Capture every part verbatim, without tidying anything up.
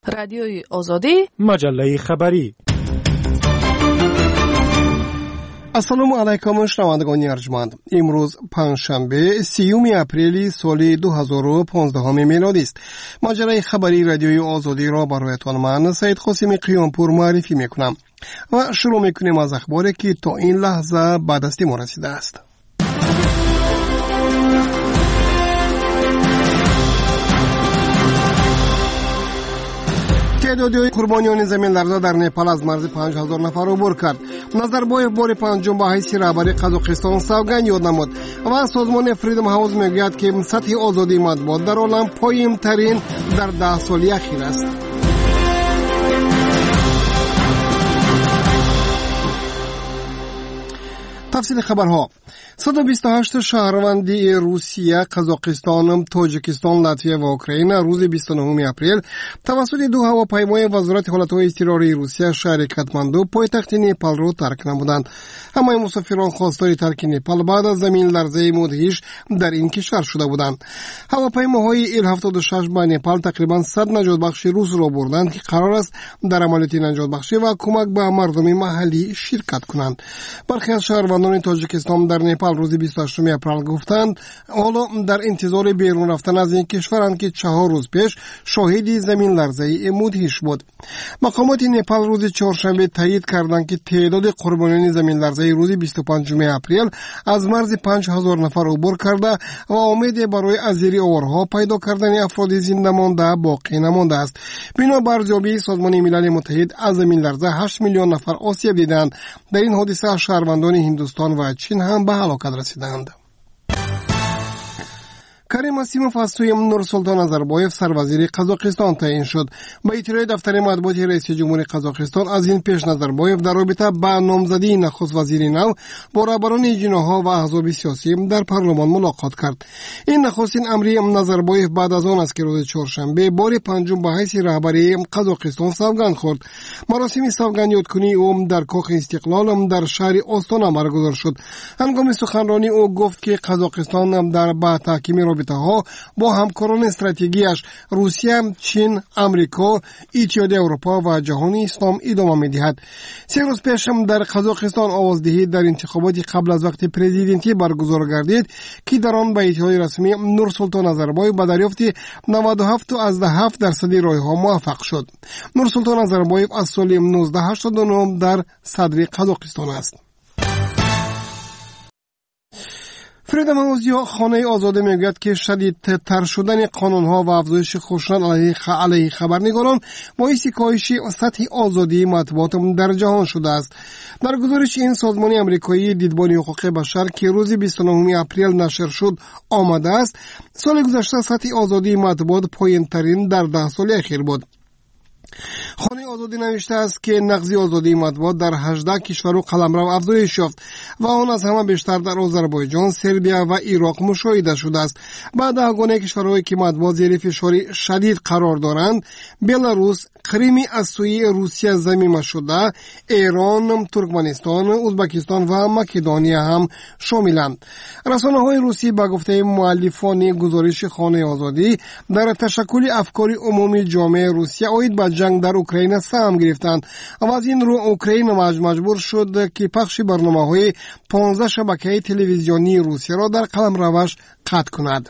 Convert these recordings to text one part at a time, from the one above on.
رادیوی آزادی، مجله خبری. السلام علیکم شنوندگان ارجمند. امروز پنجشنبه سیوم اپریل سال دو هزار و پانزده میلادی است. مجله خبری رادیوی آزادی را برایتان من سید قاسم قیامپور معرفی میکنم و شروع میکنیم از اخباری که تا این لحظه به دست ما رسیده است. تعدادی قربانیان زمین لرزه در نپال از مرز پنج هزار نفر عبور کرد. نظربایف بار پنجم به حیث رهبری قزاقستان سوگند یاد نمود و سازمان فریدم هاوس میگوید که سطح آزادی مطبوعات در عالم پایین ترین در ده سال اخیر است. تفصیل خبرها: صد و بیست و هشت شهروندی روسیه، قزاقستان، تاجیکستان، لاتویه و اوکراین روز بیست و نهم اپریل توسط دو هواپیمای وزارت حالتهای اضطراری روسیه شهر کاتماندو پایتخت نپال را ترک نمودند. همه مسافران خواستار ترک نپال بعد از زمین لرزه مدهش در این کشور شده بودند. هواپیماهای ایل هفتاد و شش به نپال تقریبا صد نجات بخش روس را بردند که قرار است در عملیات نجات بخشی و کمک به مردم محلی شرکت کنند. برخی از شهروندان تاجیکستان در نپال روز بیست و هشتم اپریل گفتند حالا در انتظار بیرون رفتن از این کشورند که چهار روز پیش شاهد زمین لرزه مدهش بود. مقامات نپال روز چهارشنبه تایید کردند که تعداد قربانیان زمین لرزه روز بیست و پنجم اپریل از مرز پنج هزار نفر عبور کرده و امید برای ازیری آورها پیدا کردن افراد زنده مانده باقی نمانده است. بنا بر ارزیابی سازمان ملل متحد از زمین لرزه هشت میلیون نفر آسیب دیدند. در این حادثه شهروندان هندوستان و چین هم به هلاکت رسیدند. کریم اسیموف از سوی نورسلطان نظربایف سروزیر قزاقستان تعیین شد. با اطلاع دفتر مطبوعات رئیس جمهور قزاقستان از این پیش نظربایف در رابطه با نامزدی نخست وزیر نو با رهبران جناح‌ها و احزاب سیاسی در پارلمان ملاقات کرد. این نخستین امری نظربایف بعد از آن است که روز چهارشنبه بار پنجم به حیث رهبری قزاقستان سوگند خورد. مراسم سوگند یادکنی او در کاخ استقلال در شهر آستانا برگزار شد. هنگام سخنرانی او گفت که قزاقستان در با تحکیم رابطه ها با همکاران استراتژیکش روسیه، چین، آمریکا، اتحادیه اروپا و جهان اسلام ادامه می‌دهد. سه روز پیش هم در قزاقستان آوازدهی در انتخابات قبل از وقت پرزیدنتی برگزار گردید که در آن به اتحاد رسمی نورسلطان نظربایف به دریافت نود و هفت و هفت درصد رای‌ها موفق شد. نورسلطان نظربایف از سال نوزده هشتاد و نه در صدر قزاقستان است. فریدم هاوس یا خانه آزاده میگوید که شدیدتر شدن قانونها و افزایش خشونت علیه خبرنگاران باعث کاهش سطح آزادی مطبوعات در جهان شده است. در گزارش این سازمان آمریکایی دیدبان حقوق بشر که روز بیست و نهم اپریل نشر شد آمده است، سال گذشته سطح آزادی مطبوعات پایین‌ترین در ده سال اخیر بود. خانه آزادی نوشته است که نقضی آزادی مطبوعات در هجده کشور و قلمرو افزایش یافت و آن از همه بیشتر در آذربایجان، سربیا و عراق مشاهده شده است. بعد از گونه کشورهایی که مطبوعات زیر فشار شدید قرار دارند، بلاروس، کریم از سوی روسیه ضمیمه شده، ایران، ترکمنستان، ازبکستان و مکدونیا هم شاملند. رسانه‌های روسی به گفته مؤلفان گزارش خانه آزادی در تشکل افکار عمومی جامعه روسیه عاید به جنگ در اوکراین سهم گرفتند و از این رو اوکراین مجبور شد که پخش برنامه‌های پانزده شبکه تلویزیونی روسیه را در قلمروش قطع کند.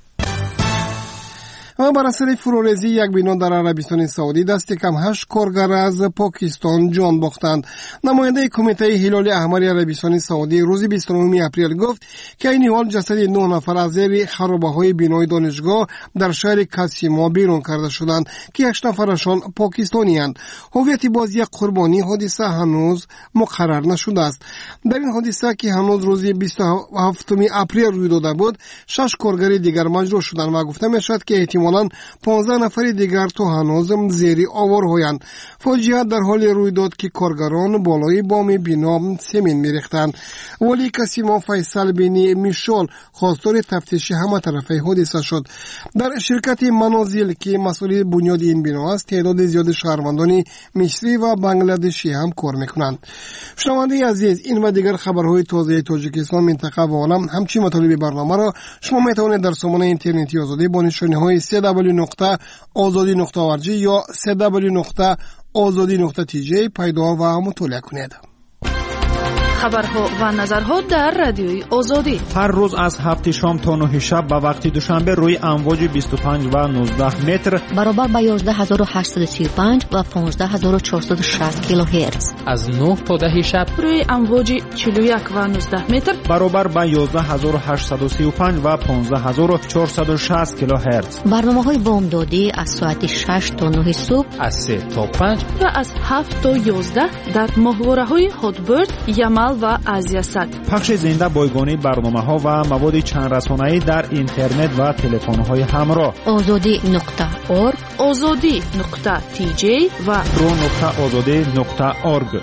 و بر اثر فروریزی یک بنا در عربستان سعودی دست کم هشت کارگر از پاکستان جان باختند. نماینده کمیته هلال احمر عربستان سعودی روز بیست و نهم اپریل گفت که این حال جسد نه نفر از زیر خرابه‌های بنای دانشگاه در شهر کاسیما بیرون کرده شدند که هشت نفرشان پاکستانی‌اند. هویت بازی قربانی حادثه هنوز مقرر نشده است. در این حادثه که هنوز روز بیست و هفتم اپریل روی داده بود، شش کارگر دیگر مجروح شدند و گفته می‌شود که احتمالاً پانزده نفر دیگر تو هنوز زیر آوارهایند. فاجعه در حال روی داد که کارگران بالای بام بنا سمین می‌ریختند. ولی کاسیما فیصل بن میشال خواستار تفتیش همه طرفه حادثه شد. در شرکت منازل که مسئول بنیاد این بنا است، تعداد زیاد شهروندان مصری و بنگلادشی هم کار میکنند. شنونده عزیز، این و دیگر خبرهای تازه تاجیکستان، منطقه و عالم همچنین مطالب برنامه را شما میتوانید در سامانه اینترنتی آزادی با نشانه های سه دبلیو نقطه آزادی نقطه اورگ یا سه دبلیو نقطه آزادی نقطه تی جی پیدا و مطالعه کنید. خبرها و نظرها در رادیوی آزادی هر روز از هفت شام تا نه شب به وقت دوشنبه روی امواج بیست و پنج و نوزده متر برابر با یازده هزار و هشتصد و سی و پنج و پانزده هزار و چهارصد و شصت کیلوهرتز از نه تا ده شب روی امواج چهل و یک و نوزده متر برابر با یازده هزار و هشتصد و سی و پنج و پانزده هزار و چهارصد و شصت کیلوهرتز. برنامه‌های بامدادی از ساعت شش تا نه صبح، از سه تا پنج و از هفت تا یازده در ماهواره‌های هاتبرد، یمل و آزیاست. پخش زنده بایگانی برنامه‌ها و مواد چند رسانه‌ای در اینترنت و تلفن‌های همراه. آزادی نقطه اورگ، آزادی نقطه تی جی و رو نقطه آزادی نقطه اورگ.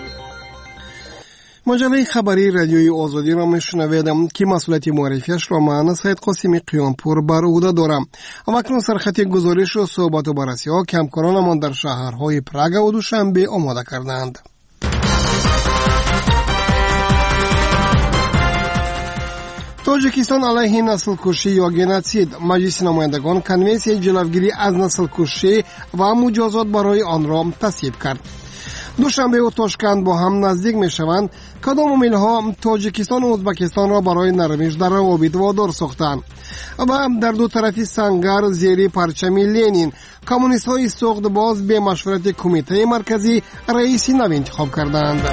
مجله خبری رادیوی آزادی را میشنوید که مسئولیت معرفیش را من سید قاسمی قیامپور بر عهده دارم. اما اکنون سرخط گزارش و صحبت و بررسی ها که همکارانمان در شهرهای پراگ و دوشنبه آماده کردند. تاجیکستان علیه نسل کشی یا گنوسید. مجلس نمایندگان کنونسیون جلوگیری از نسل کشی و مجازات برای آن را تصویب کرد. دوشنبه و تاشکند با هم نزدیک می شوند. کدام عامل‌ها تاجیکستان و ازبکستان را برای نرمش در روابط وادار ساختند؟ و در دو طرفی سنگر زیر پرچم لنین کمونیست های سوخت باز به مشورت کمیته مرکزی رئیس نو انتخاب کردند.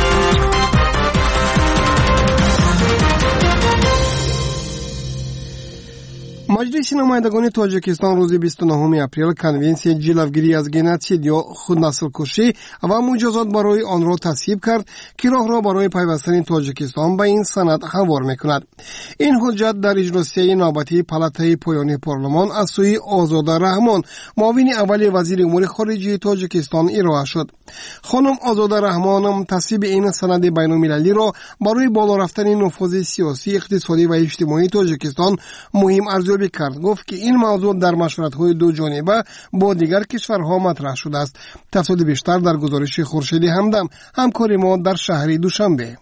مجلس نمایندگان تاجیکستان روز بیست و نهم اپریل کنونسیون جلوگیری از گنوسید یا خودنسل کشی و مجازات برای آن را تصویب کرد که راه را برای پیوستن تاجیکستان به این سند هموار می‌کند. این حجت در اجراسیه نوبتی پالاتای پایانی پارلمان از سوی آزاده رحمان، معاون اول وزیر امور خارجه تاجیکستان ارائه شد. خانم آزاده رحمان تصویب این سند بین‌المللی را برای بالا رفتن نفوذ سیاسی، اقتصادی و اجتماعی تاجیکستان مهم ارزیابی کرد. گفت که این موضوع در مشورت‌های دو جانبه با دیگر کشورها مطرح شده است. تفصیل بیشتر در گزارش خورشیدی همدم، همکار ما در شهر دوشنبه.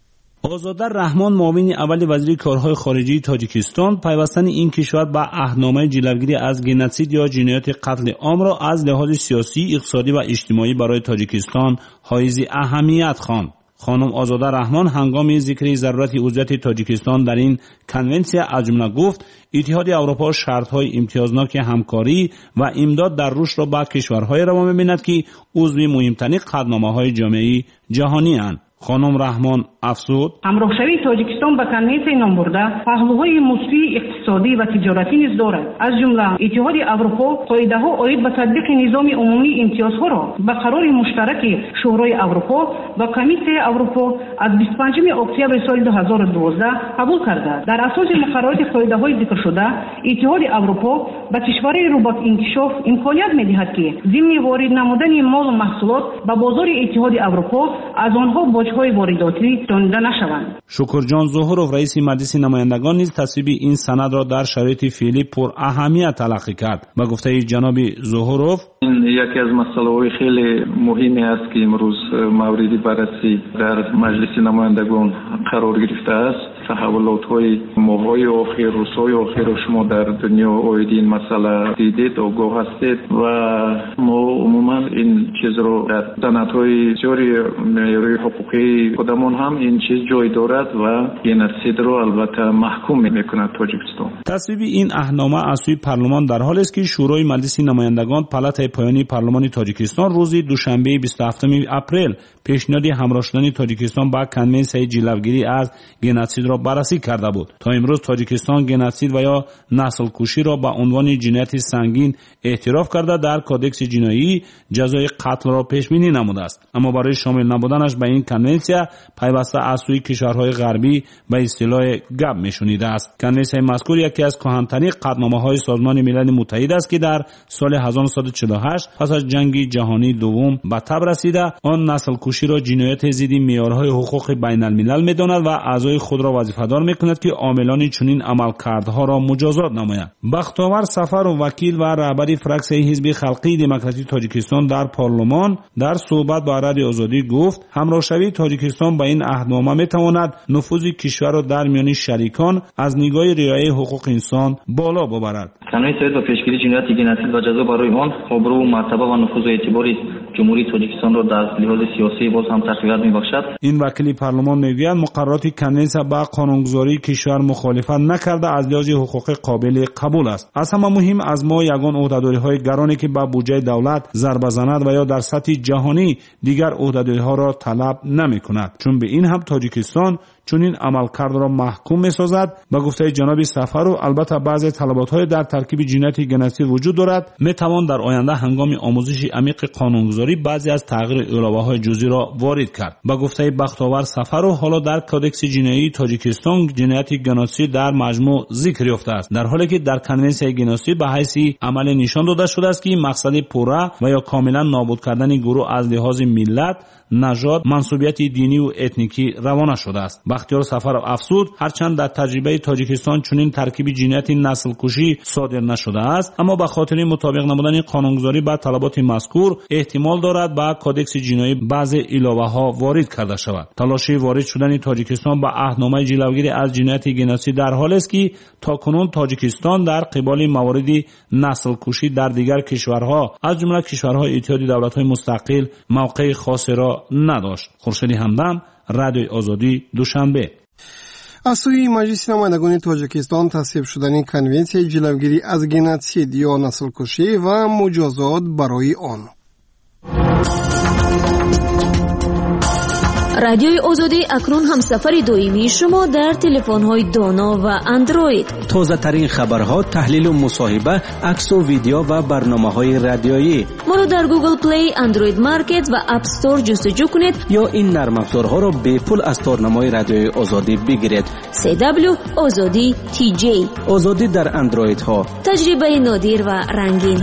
آزاده رحمان، معاون اول وزیر کارهای خارجی تاجیکستان، پیوستن این کشور به عهدنامه جلوگیری از گنوسید یا جنایات قتل عام را از لحاظ سیاسی، اقتصادی و اجتماعی برای تاجیکستان حائز اهمیت خواند. خانم آزاده رحمان هنگام ذکر ضرورت عضویت تاجیکستان در این کنونسیون از جمله گفت اتحاد اروپا شرط‌های امتیازناک همکاری و امداد در رشد را به کشورهای روا می‌بیند که عضو مهمترین قطعنامه‌های جامعه جهانی اند. خانم رحمان افزود: همراهشوی تاجیکستان با کنونسیون نام برده پهلوهای مثبت اقتصادی و تجارتی نیز دارد. از جمله اتحاد اروپا قاعده‌ها عاید به تطبیق نظام عمومی امتیازها را به قرار مشترک شورای اروپا و کمیته اروپا از بیست و پنجم اکتبر سال دو هزار و دوازده قبول کرده. در اساس مقررات قاعده‌های ذکر شده، اتحاد اروپا به کشورهای رو به انکشاف امکانیت می‌دهد که ضمن وارد نمودن مال و محصولات به بازار اتحاد اروپا از آنها های وارداتی دانده نشوند. شکرجان ظهورov رئیس مجلس نمایندگان نیز تصویب این سند را در شرایط فعلی پر اهمیت تلقی کرد. با گفته جناب ظهورov، این یکی از مسائل خیلی مهمی است که امروز مورد بررسی در مجلس نمایندگان قرار گرفته است. تحولات های ماهای آخر، روزهای آخر شما در دنیا آید این مسئله دیدید، آگاه هستید و ما عموما این چیز رو در سندهای جاری معیاری حقوقی خودمون هم این چیز جای دارد و گنوسید رو البته محکوم میکند تاجیکستان. تصویب این اهنامه از سوی پارلمان در حالی است که شورای مجلس نمایندگان پالاتای پایانی پارلمان تاجیکستان روز دوشنبه بیست و هفتم اپریل پیشنهاد همراه شدن تاجیکستان با کنونسیون جلوگیری از گنوسید را بررسی کرده بود. تا امروز تاجیکستان گنوسید و یا نسل کشی را به عنوان جنایت سنگین اعتراف کرده در کودکس جنایی جزای قتل را پیش بینی نموده است. اما برای شامل نبودنش به این کنونسیون پیوسته از سوی کشورهای غربی به اصطلاح گپ میشنیده است. کنونسیون مذکور یکی از کهن‌ترین قطعنامه‌های سازمان ملل متحد است که در سال هزار و نهصد و چهل و هشت پس از جنگ جهانی دوم به تب رسیده. آن نسل کشی را جنایت ضد معیارهای حقوق بین الملل می‌داند و اعضای خود را وظیفه‌دار می‌کند که عاملان چنین عملکردها را مجازات نمایند. بختاور سفر و وکیل و رهبر فراکسیون حزب خلقی دموکراسی تاجیکستان در پارلمان پارلمان در صحبت با رادیو آزادی گفت همراهشوی تاجیکستان با این عهدنامه میتواند نفوذ کشور را در میان شریکان از نگاه رعایت حقوق انسان بالا ببرد. قانون سوئد با پیشگیری جنایت جنسی و جزا برای آن آبرو و مرتبه و نفوذ و اعتبار جمهوری تاجیکستان را در لحاظ سیاسی باز هم تقویت می‌بخشد. این وکیل پارلمان میگوید مقررات کنونسا با قانونگذاری کشور مخالفت نکرده از لحاظ حقوق قابل قبول است. از همه مهم از ما یگان عهدهداری‌های گرانی که با بودجه دولت ضربه زند و یا در سطح جهانی دیگر عهدهداری‌ها را طلب نمی‌کند، چون به این هم تاجیکستان چون این عملکرد را محکوم می‌سازد. با گفته جناب سفر و البته بعضی طلبات‌های در ترکیب جنایت جنسی وجود دارد، می‌توان در آینده هنگام آموزش عمیق قانونگذاری بعضی از تغییر علاوه‌های جزئی را وارد کرد. با گفته بختاور سفر و حالا در کدکس جنایی تاجیکستان جنایت جنسی در مجموع ذکر یافته است، در حالی که در کنونسیون جنسی به حیث عمل نشان داده شده است که مقصد پوره و یا کاملا نابود کردن گروه از لحاظ ملت، نژاد، منسوبیت دینی و اتنیکی روانه شده است. بختیار سفر افسود هرچند در تجربه تاجیکستان چنین ترکیب جنایت نسل کشی صادر نشده است، اما به خاطر مطابق نبودن قانونگذاری با طلبات مذکور احتمال دارد با کدکس جنایی بعضی علاوه ها وارد کرده شود. تلاش وارد شدن تاجیکستان با عهدنامه جلوگیری از جنایت جنسی در حالی است که تاکنون تاجیکستان در قبال موارد نسل کشی در دیگر کشورها از جمله کشورهای اتحادیه دولت‌های مستقل موقع خاصی را نداشت. خورشید همدم، رادیو آزادی، دوشنبه. از سوی مجلس نمایندگان تاجیکستان تصویب شدن کنونسیون جلوگیری از ژنوسید یا نسل کشی و مجازات برای آن. رادیوی آزادی اکنون هم سفر دویمی شما در تلفن‌های دانا و اندروید. تازه ترین خبرها، تحلیل و مصاحبه، عکس و ویدیو و برنامه‌های رادیویی. ما رو در گوگل پلی، اندروید مارکت و اپ استور جستجو کنید یا این نرم افزارها را به پول از تارنمای رادیوی آزادی بگیرید. سی دبلیو آزادی تی جی. آزادی در اندروید ها. تجربه نادر و رنگین.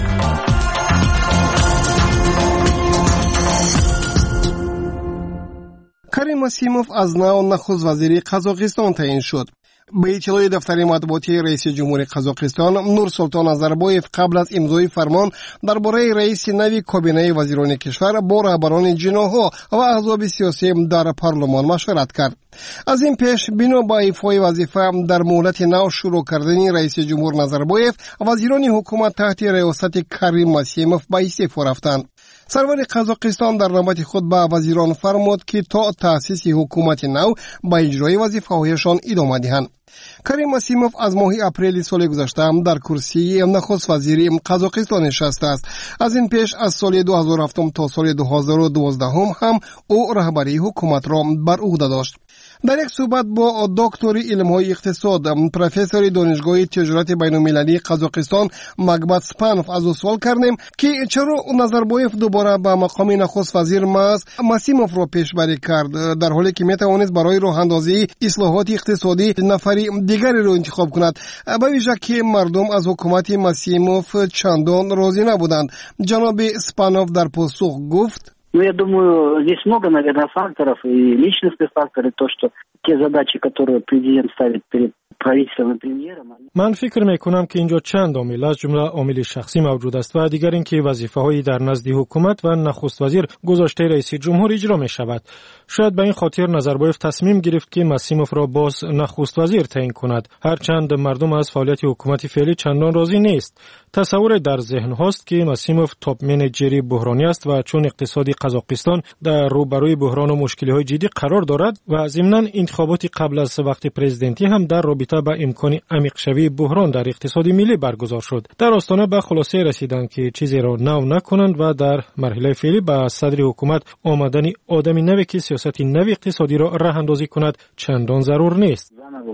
کریم مسیموف از نو نخست وزیر قزاقستان تعیین شد. به اطلاع دفتر مطبوعاتی رئیس جمهور قزاقستان نورسلطان نظربایف قبل از امضای فرمان درباره رئیس نوی کابینه وزیران کشور با رهبران جناح‌ها و احزاب سیاسی در پارلمان مشورت کرد. از این پیش بنا با ایفای وظیفه در مهلت نو شروع کردن رئیس جمهور نظربایف وزیران حکومت تحت ریاست کریم مسیموف به استعفا رفتند. سرور قزاقستان در نوبت خود به وزیران فرمود که تا تأسیس حکومت نو به اجرای وظیفه‌هایشان ادامه دهند. کریم مسیموف از ماه اپریل سال گذشته هم در کرسی نخست وزیری قزاقستان نشسته است. از این پیش از سال دو هزار و هفت تا سال دو هزار و دوازده هم, هم او رهبری حکومت را بر عهده داشت. در یک صحبت با دکتر علم‌های اقتصاد پروفسور دانشگاه تجارت بین‌المللی قزاقستان مگبت سپانوف از او سوال کردیم که چرا نظربایف دوباره به مقام نخست وزیر مسیموف را پیشبری کرد در حالی که میتوانست برای راه اندازی اصلاحات اقتصادی نفری دیگری را انتخاب کند، به ویژه که مردم از حکومت مسیموف چندان راضی نبودند. جناب سپانوف در پاسخ گفت: Ну, я думаю, здесь много, наверное, факторов и личностных факторов, то, что те задачи, которые президент ставит перед правительством и премьером. من فکر میکنم که اینجا چند عامل از جمله عامل شخصی موجود است و دیگر اینکه وظیفه‌هایی در نزد حکومت و نخست وزیر گذاشته رئیس جمهور اجرا می شود. شاید به این خاطر نظربایف تصمیم گرفت که مسیموف را باز نخست وزیر تعیین کند، هرچند مردم از فعالیت حکومت فعلی چندان راضی نیست. تصور در ذهن هاست که مسیموف تاپ منیجری بحرانی است و چون اقتصادی قزاقستان در روبروی بحران و مشکل‌های جدی قرار دارد و ضمناً انتخابات قبل از وقت پرزیدنتی هم در رابطه با امکان عمیق شوی بحران در اقتصاد ملی برگزار شد. در آستانه به خلاصه رسیدند که چیزی را نو نکنند و در مرحله فعلی به صدر حکومت آمدن آدمی نوی که سیاست نوی اقتصادی را راه اندازی کند چندان ضرور نیست.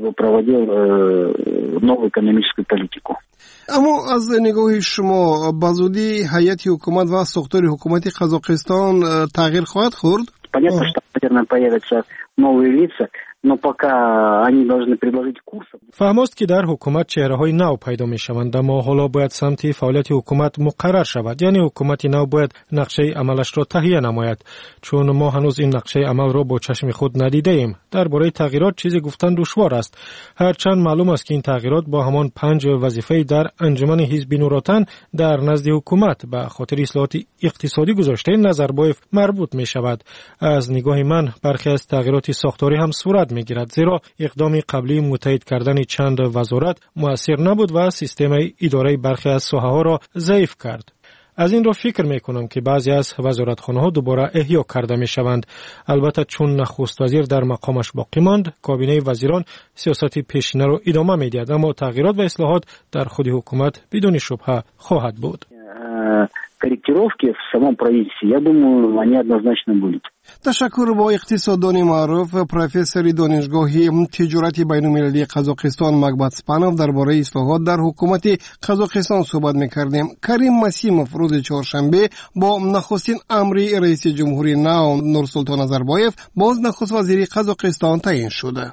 اما از نگاه شما بزودی هیئت حکومت و ساختار حکومت قزاقستان تغییر خواهد خورد؟ Понятно, что, наверное, появятся новые лица, но пока они должны предложить курсы. فهماست که در حکومت چهره‌های نو پیدا می‌شوند، اما حالا باید سمت فعالیت حکومت مقرر شود. یعنی حکومت نو باید نقشه عملش را تهیه نماید، چون ما هنوز این نقشه عمل را با چشم خود ندیده ایم. درباره تغییرات چیزی گفتن دشوار است، هرچند معلوم است که این تغییرات با همان پنج وظیفه در انجمن حزب نوراتن در نزد حکومت به خاطر اصلاحات اقتصادی گذاشته نظربایف مربوط می شود. از نگاه من برخی از تغییرات ساختاری هم صورت می گیرد، زیرا اقدام قبلی متحد کردن چند وزارت مؤثر نبود و سیستم اداره برخی از ساحه‌ها را ضعیف کرد. از این را فکر می کنم که بعضی از وزارتخانه‌ها دوباره احیا کرده می شوند. البته چون نخست وزیر در مقامش باقی ماند، کابینه وزیران سیاست پیشینه را ادامه می دهد، اما تغییرات و اصلاحات در خود حکومت بدون شبهه خواهد بود. корректировки в самом правительстве, я думаю, они однозначно будут. تشکر. با اقتصاددان معروف پروفسور دانشگاه تجارت بین‌المللی قزاقستان مکبت سپانوف درباره اصلاحات در حکومت قزاقستان صحبت می‌کردیم. کریم مسیموف روز چهارشنبه با نخستین امر رئیس جمهوری نو نورسولطان نظربایف باز نخست وزیر قزاقستان تعیین شده.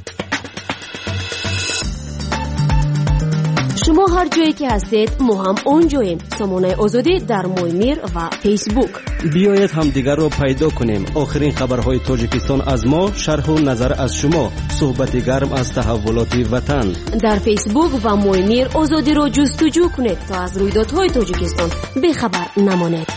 شما هر جایی که هستید ما هم اونجاییم. سامانه آزادی در مویمیر و فیسبوک. بیایید هم دیگر رو پیدا کنیم. آخرین خبرهای تاجیکستان از ما، شرح و نظر از شما، صحبت گرم از تحولات وطن. در فیسبوک و مویمیر آزادی رو جستجو کنید تا از رویدادهای تاجیکستان بخبر نمانید.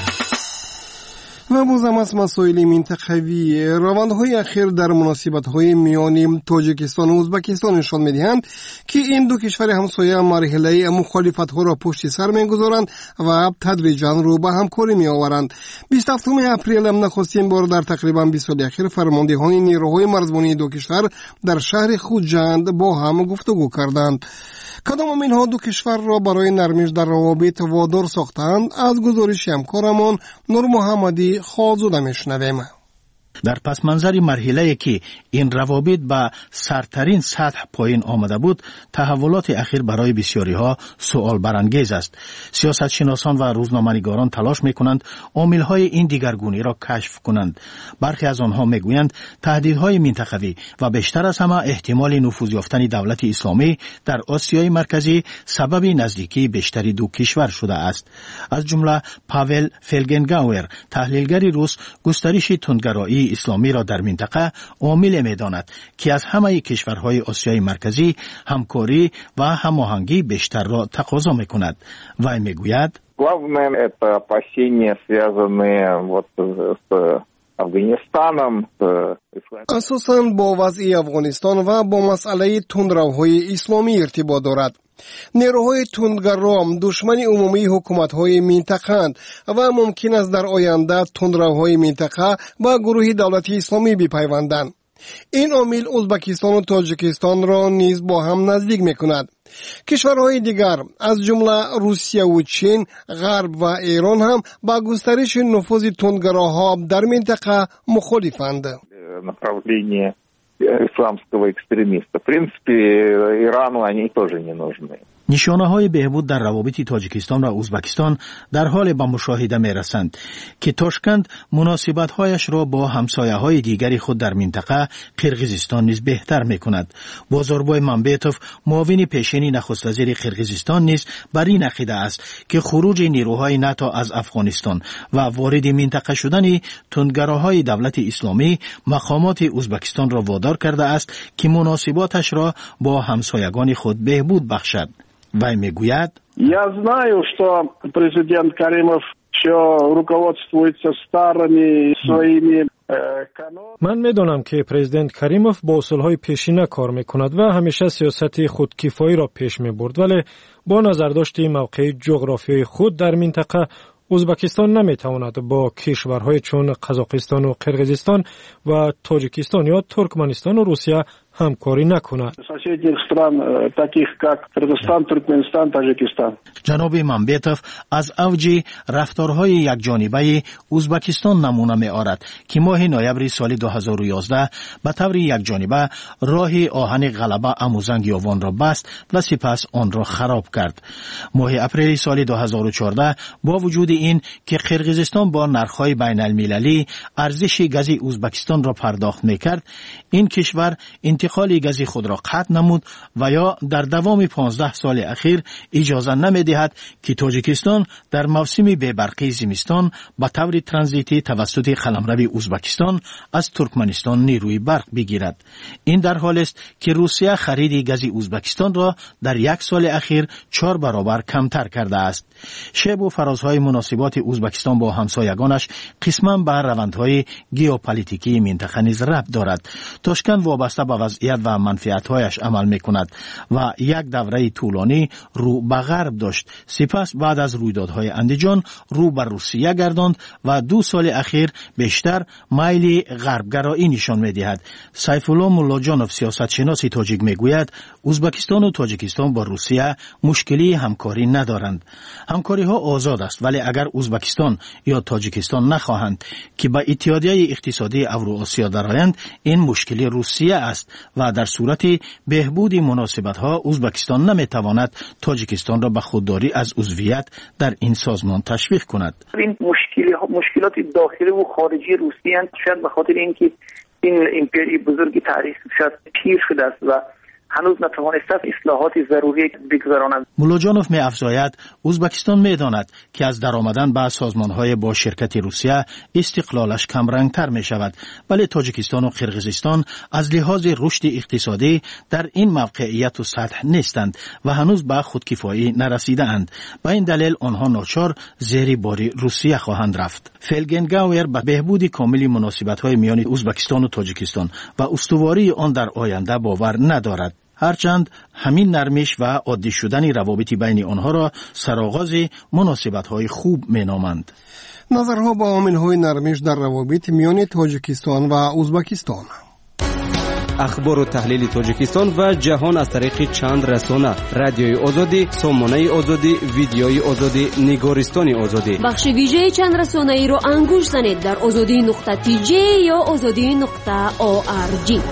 و بازم از مسائل منطقوی، روندهای اخیر در مناسبت‌های میان تاجیکستان و ازبکستان نشان می‌دهند که این دو کشور همسایه مرحله مخالفت‌ها را پشت سر می‌گذارند و تدریجاً رو به همکاری می‌آورند. بیست و هفتم اپریل نخستین بار در تقریباً بیست سال اخیر فرماندهان نیروهای مرزبانی دو کشور در شهر خوجند با هم گفتگو کردند. کدام اینها دو کشور را برای نرمش در روابط وادار ساختند؟ از گزارش همکارمان نور محمدی خوازوده میشنویم. در پس منظر مرحله‌ای که این روابط به سرترین سطح پایین آمده بود، تحولات اخیر برای بسیاری‌ها سوال برانگیز است. سیاستشناسان و روزنامه‌نگاران تلاش می‌کنند عامل‌های این دیگرگونی را کشف کنند. برخی از آنها می‌گویند تهدیدهای منطقوی و بیشتر از همه احتمال نفوذ یافتن دولت اسلامی در آسیای مرکزی سبب نزدیکی بیشتری دو کشور شده است. از جمله پاول فلگنگاور، تحلیلگر روس، گسترش تندگرایی اسلامی را در منطقه عامل می‌داند که از همه کشورهای آسیای مرکزی همکاری و هماهنگی بیشتر را تقاضا می‌کند. و می‌گوید главное это опасения связанные вот с افغانستان اساساً با وضع افغانستان و با مسئله تندروهای اسلامی ارتباط دارد. نیروهای تندگرا دشمن عمومی حکومت‌های منطقه‌اند و ممکن است در آینده تندروهای منطقه و گروه دولت اسلامی بپیوندند. این عامل ازبکستان و تاجیکستان را نیز با هم نزدیک می‌کند. کشورهای دیگر از جمله روسیه و چین، غرب و ایران هم با گسترش نفوذ تندگراها در منطقه مخالفند. направление исламского экстремиста. В принципе, Ирану они тоже не нужны. نشانه های بهبود در روابط تاجیکستان و ازبکستان در حال به مشاهده می رسند که تاشکند مناسبت هایش را با همسایه های دیگری خود در منطقه قرقیزستان نیز بهتر می کند. بازاربای منبیتوف، معاون پیشین نخست وزیر قرقیزستان نیز بر این عقیده است که خروج نیروهای ناتو از افغانستان و وارد منطقه شدن تندگراهای دولت اسلامی مقامات ازبکستان را وادار کرده است که مناسباتش را با همسایگان خود بهبود بخشد. وای میگوید Я знаю, что президент Каримов еще руководствуется старыми своими من میدانم که پرزیدنت کریموف با اصولهای پیشینه کار میکند و همیشه سیاست خودکفایی را پیش میبرد، ولی با نظرداشت موقع جغرافیایی خود در منطقه ازبکستان نمیتواند با کشورهای چون قزاقستان و قرقیزستان و تاجیکستان یا ترکمنستان و روسیه همکاری نکند. Соседних стран, таких как Кыргызстан, Туркменистан, Таджикистан. جناب ممبیتوف از اوج رفتارهای یکجانبه ازبکستان نمونه می آورد که ماه نوامبر سال دو هزار و یازده به طور یکجانبه راه آهن غلبه اموزنگ یاوان را بست و سپس آن را خراب کرد. ماه اپریل سال دو هزار و چهارده با وجود این که قرقیزستان با نرخ‌های بین المللی ارزش گاز ازبکستان را پرداخت می‌کرد، این کشور انتقال گاز خود را قطع نمود و یا در دوام پانزده سال اخیر اجازه نمی‌دهد که تاجیکستان در موسم بی‌برقی زمستان به طور ترانزیتی توسط قلمرو ازبکستان از ترکمنستان نیروی برق بگیرد. این در حالی است که روسیه خرید گاز ازبکستان را در یک سال اخیر چهار برابر کمتر کرده است. شیب و فرازهای مناسبات ازبکستان با همسایگانش قسما به روندهای ژئوپلیتیکی منطقه نیز ربط دارد. تاشکند وابسته به وضعیت و منفعت‌هایش عمل می‌کند و یک دوره طولانی رو به غرب داشت. سپس بعد از رویدادهای اندیجان رو به روسیه گرداند و دو سال اخیر بیشتر میل غربگرایی نشان می‌دهد. سیف الله ملاجانوف سیاستشناس تاجیک میگوید ازبکستان و تاجیکستان با روسیه مشکلی همکاری ندارند. همکاری ها آزاد است، ولی اگر ازبکستان یا تاجیکستان نخواهند که به اتحادیه اقتصادی اوراسیا درآیند، این مشکلی روسیه است و در صورت بهبود مناسبت ها ازبکستان نمیتواند تاجیکستان را به خودداری از عضویت در این سازمان تشویق کند. این مشکلی مشکلات داخلی و خارجی روسیه اند، شاید به خاطر اینکه این امپری بزرگی تاریخ شاید پیر شده است و هنوز نتوانسته اصلاحات ضروری بگذراند. ملاجانوف می افزاید ازبکستان می داند که از درآمدن به سازمان‌های با شرکت روسیه استقلالش کمرنگتر می شود، ولی تاجیکستان و قرقیزستان از لحاظ رشد اقتصادی در این موقعیت و سطح نیستند و هنوز به خودکفایی نرسیده اند. به این دلیل آنها ناچار زیر بار روسیه خواهند رفت. فلگنگاور به بهبود کامل مناسبت‌های میان ازبکستان و تاجیکستان و استواری آن در آینده باور ندارد. هرچند همین نرمش و عادی شدن روابط بین آنها را سرآغاز مناسبت‌های خوب می‌نامند. نظرها با عامل‌های نرمش در روابط میان تاجیکستان و ازبکستان. اخبار و تحلیل تاجیکستان و جهان از طریق چند رسانه: رادیوی آزادی، سامانه آزادی، ویدیوی آزادی، نگارستان آزادی. بخش ویژه چند رسانه ای رو انگوش زنید در آزادی نقطه تی جی یا آزادی نقطه او آر جی.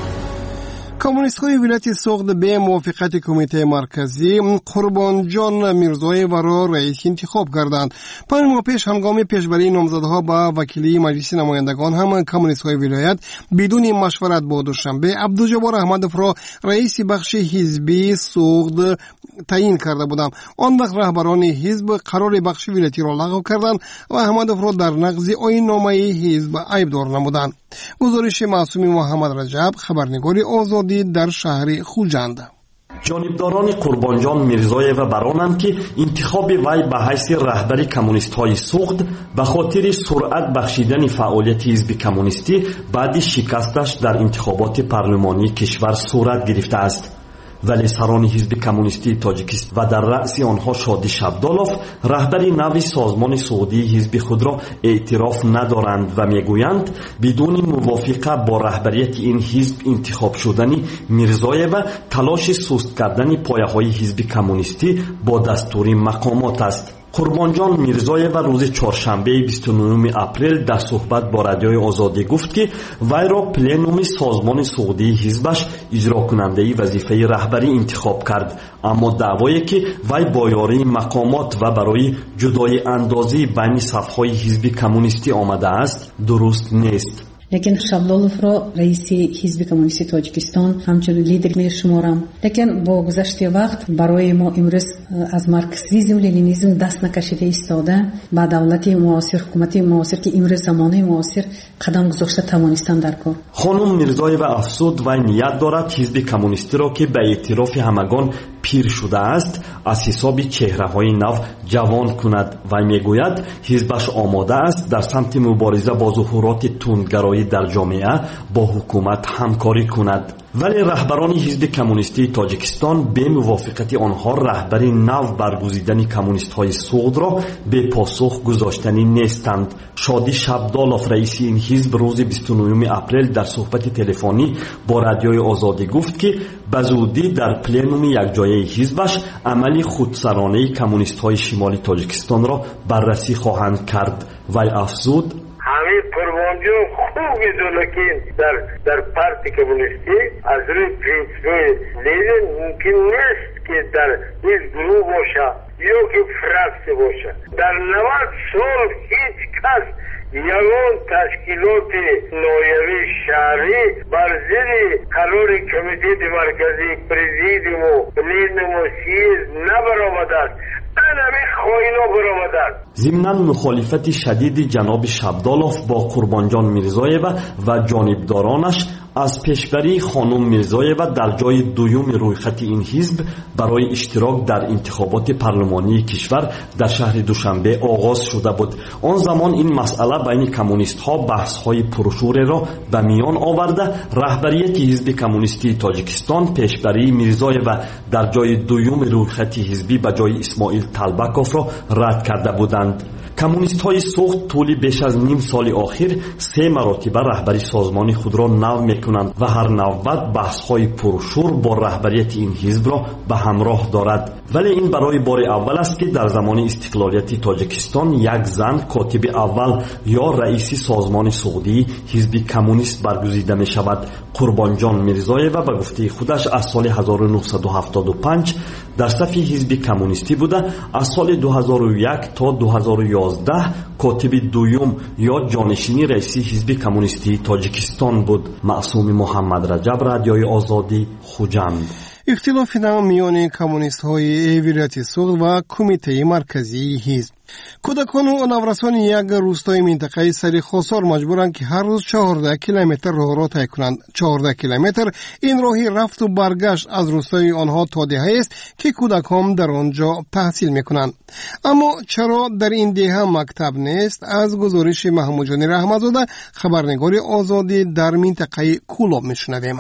کمونیست های ولایت سوغد به موافقت کمیته مرکزی قربانجان میرزایف را رئیس انتخاب کردند. پنج ماه پیش هنگام پیشبری نامزدها به وکیلی مجلس نمایندگان هم کمونیست های ولایت بدون مشورت با دوشنبه عبدالجبار احمدوف را رئیس بخش حزبی سوغد تعیین کرده بودند. آن وقت رهبران حزب قرار بخش ولایتی را لغو کردند و احمدوف را در نقض آیین نامه حزب عیبدار نمودند. گزارش معصومی محمد رجب، خبرنگار آزادی در شهر خوجند. جانبداران قربانجان میرزایف برانند که انتخاب وی به حیث رهبر کمونیست‌های سوغد به خاطر سرعت بخشیدن فعالیت حزب کمونیستی بعد شکستش در انتخابات پارلمانی کشور صورت گرفته است. ولی سران حزب کمونیستی تاجیکستان و در رأس آنها شادی شبدالوف رهبر نو سازمان سعودی حزب خود را اعتراف ندارند و میگویند بدون موافقه با رهبریت این حزب انتخاب شدن میرزایف تلاش سست کردن پایه‌های حزب کمونیستی با دستور مقامات است. قربانجان میرزایف روز چهارشنبه بیست و نهم اپریل در صحبت با رادیوی آزادی گفت که وی را پلنوم سازمان سعودی حزبش اجرا کننده وظیفه رهبری انتخاب کرد، اما دعوایی که وی با یاری مقامات و برای جدای اندازی بین صف‌های حزب کمونیستی آمده است درست نیست. لیکن شابدالوف را رئیس حزب کمونیستی تاجیکستان همچنین لیدر می شمارم. لیکن با گذشت وقت برای ما امروز از مارکسیسم لنینیسم دست نکشیده ایستاده با دولت معاصر، حکومت معاصر که امروز زمانه معاصر قدم گذاشته توانستند در کار. خانم میرزایف افزود و نیت دارد حزب کمونیستی را که به اعتراف همگان پیر شده است از حساب چهره‌های نو جوان کند و میگوید حزبش آماده است در سمت مبارزه با ظهورات تندگرایی در جامعه با حکومت همکاری کند. ولی رهبران حزب کمونیستی تاجیکستان به موافقت آنها رهبری نو برگزیدن کمونیست های سوغد را به پاسخ گذاشتنی نیستند. شادی شبدالوف رئیس این حزب روز بیست و نهم اپریل در صحبت تلفنی با رادیوی آزادی گفت که به زودی در پلنوم یکجایی حزبش عملی خودسرانه کمونیست های شمالی تاجیکستان را بررسی خواهند کرد. وی افزود: همین قربانجان خوب میدونه که در در پارتی کمونیستی از روی پرینسیپ‌های لنین ممکن نیست که در این گروه باشه یا که فراکسی باشه. در نود سال هیچ کس یگان تشکیلات نایبی شهری بر ضد قرار کمیته مرکزی پرزیدیوم و پلنوم و سیزد نبرآمده است. ضمناً مخالفت شدید جناب شبدالوف با قربانجان میرزایوا و جانبدارانش از پیشبری خانم میرزایوا در جای دوم رویخط این حزب برای اشتراک در انتخابات پارلمانی کشور در شهر دوشنبه آغاز شده بود. آن زمان این مسئله بین کمونیست ها بحث های پرشور را به میان آورده رهبریت حزب کمونیستی تاجیکستان پیشبری میرزایوا در جای دوم رویخط حزبی به جای اسماعیل طلبکوف را رد کرده بودند. کمونیست های سوخت طول بیش از نیم سال آخر سه مراتبه رهبری سازمان خود را نو میکنند و هر نوبت بحث های پرشور با رهبریت این حزب را به همراه دارد. ولی این برای بار اول است که در زمان استقلالیت تاجیکستان یک زن کاتب اول یا رئیس سازمان سعودی حزب کمونیست برگزیده می شود. قربانجان میرزایوا به گفته خودش از سال هزار و نهصد و هفتاد و پنج در صف حزب کمونیستی بوده. از سال دو هزار و یک تا دو هزار و یازده کاتب دوم یا جانشینی رئیس حزب کمونیستی تاجیکستان بود. معصوم محمد رجب، رادیوی آزادی، خوجند. اختلاف نام میان کمونیست های ولایت سوغد و کمیته مرکزی حزب. کودکان و نورسان یک روستای منطقه سری خسار مجبورند که هر روز چهارده کیلومتر راه را طی کنند. چهارده کیلومتر این راهی رفت و برگشت از روستای آنها تا دهه است که کودکان در آنجا تحصیل میکنند. اما چرا در این دهه مکتب نیست؟ از گزارش محمود جانی رحمتزاده، خبرنگار آزادی در منطقه کولاب میشنویم.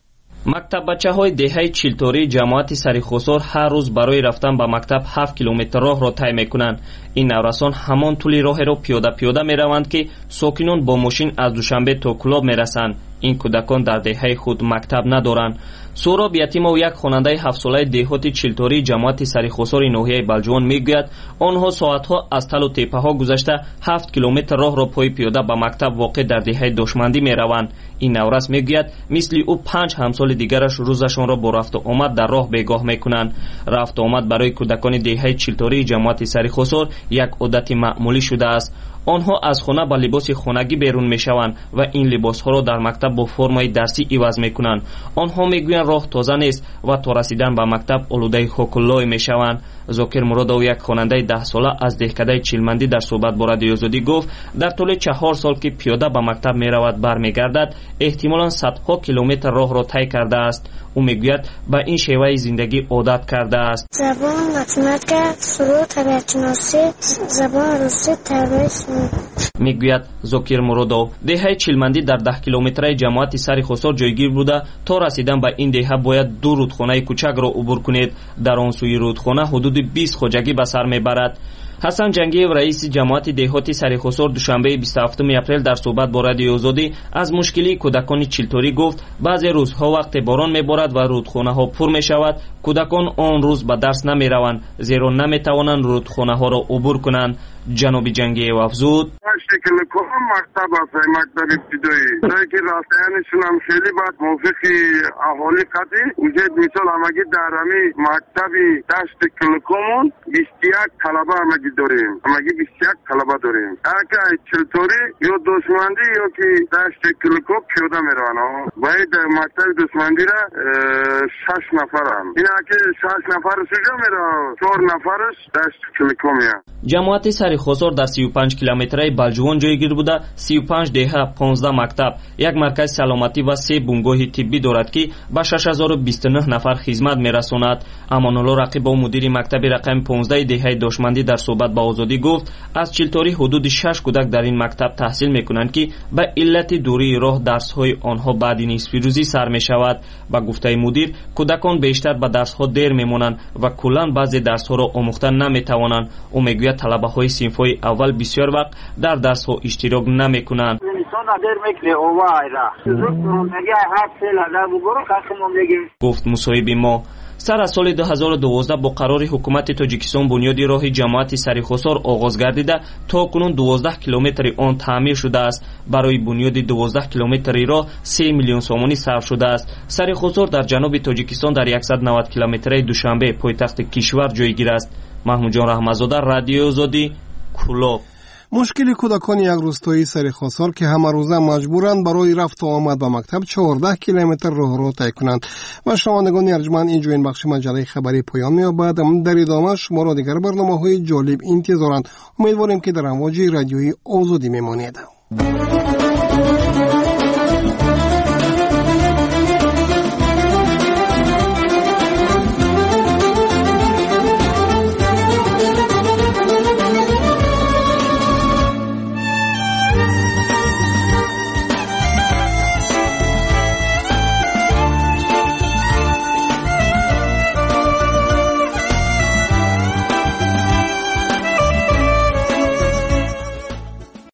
مکتب بچه های دهه چیلتوری جماعت سری خسار هر روز برای رفتن به مکتب هفت کیلومتر راه را طی میکنند. این نورسان همان طول راه را پیاده پیاده می روند که ساکنان با ماشین از دوشنبه تا کلاب می رسند. این کودکان در دهه خود مکتب ندارند. سوراب یتیمو یک خواننده هفت ساله دهات چیلتوری جماعت سری خسار ناحیه بلجوان میگوید آنها ساعتها از تل و تپه ها گذشته هفت کیلومتر راه را پای پیاده به مکتب واقع در دهه دشمندی می روند. این نورس میگوید مثل او پنج همسال دیگرش روزشان را با رفت و آمد در راه بیگاه میکنند. رفت و آمد برای کودکان دهه چیلتوری جماعت سری خسار یک عادت معمولی شده است. آنها از خانه با لباس خانگی بیرون میشوند و این لباس ها را در مکتب با فرمای درسی عوض میکنند. آنها میگویند راه تازه نیست و تا رسیدن به مکتب آلوده خوکلای میشوند. زاکر مرادو یک خواننده ده ساله از دهکده چیلمندی در صحبت با رادیوی آزادی گفت در طول چهار سال که پیاده به مکتب میرود برمیگردد احتمالاً صدها کیلومتر راه را طی کرده است. او میگوید به این شیوه زندگی عادت کرده است. زبان متمتیک، سرود، طبیعت شناسی، زبان روسی، تاریخ. میگوید زاکر مرادو دهه چیلمندی در ده کیلومتری جماعت سری خسار جایگیر بوده. تا رسیدن به این دهه باید دو رودخانه کوچک را عبور کنید. در آن سوی رودخانه حدود بیست خوجگی به سر میبرد. حسن جنگی رئیس جماعت دهاتی سری خسار دوشنبه بیست و هفتم اپریل در صحبت با رادیوی آزادی از مشکلی کودکان چیلتوری گفت بعضی روزها وقت باران میبارد و رودخانه ها پر میشود. کودکان آن روز به درس نمیروند زیرا نمیتوانند رودخانه ها را عبور کنند. جناب جنگی افزود شکل کام مکتب است، مکتب ابتدایی جایی که راستانشون هم خیلی بد موافق اهالی قطعی وجود مثال همگی در همی مکتبی دشت کلکامون بیست و یک طلبه همگی داریم همگی بیست و یک طلبه داریم. اگه چلتوری یا دشمندی یا که دشت کلکام پیاده میرون باید مکتب دشمندی را شش نفر هم این اگه شش نفر سوجا میره چهار نفرش دشت کلکامیه. جماعت سری خسار در سی و پنج کیلومتری بلجوان Ризвон ҷойгир буда سی و پنج деҳа понздаҳ мактаб, як маркази саломатӣ ва се бунгоҳи тиббӣ дорад ки ба шаш ҳазору бисту нӯҳ нафар хизмат мерасонад. Амонулло Рақибов, мудири мактаби рақами понздаҳ деҳаи Дошмандӣ, дар суҳбат ба Озодӣ гуфт, аз чилторӣ ҳудуди шаш кӯдак дар ин мактаб таҳсил мекунанд ки ба иллати дурии роҳ дарсҳои онҳо баъди нисфирӯзӣ сар мешавад. Ба гуфтаи мудир, кӯдакон бештар ба дарсҳо дер мемонанд ва куллан баъзе дарсҳоро омӯхта наметавонанд. Ӯ мегӯяд талабаҳои синфҳои аввал бисёр вақт дар дарсҳо иштирок намекунанд. гуфт мусоҳиби мо. сар аз соли ду ҳазору дувоздаҳ бо қарори ҳукумати Тоҷикистон бунёди роҳи ҷамоати Сарихусор оғоз гардида, то кунун дувоздаҳ километри он таъмир шудааст. Барои бунёди дувоздаҳ километри роҳ се миллион сомонӣ сарф шудааст. Сарихусор дар ҷануби Тоҷикистон дар яксад و نود километраи Душанбе, пойтахти кишвар, ҷойгир аст. Маҳмуҷон Раҳматзода, Радиои Озодӣ, Кӯлоб. мушкили кӯдакони як рӯстои Сарихусор ки ҳамарӯза маҷбуранд барои рафту омад ба мактаб чордаҳ километр роҳро тай кунанд. ва шунавандагони арҷманд, инҷо ин бахши маҷаллаи хабарӣ поён меёбад. дар идома шуморо дигар барномаҳои ҷолиб интизоранд. умедворем ки дар амвоҷи радиои Озодӣ мемонед.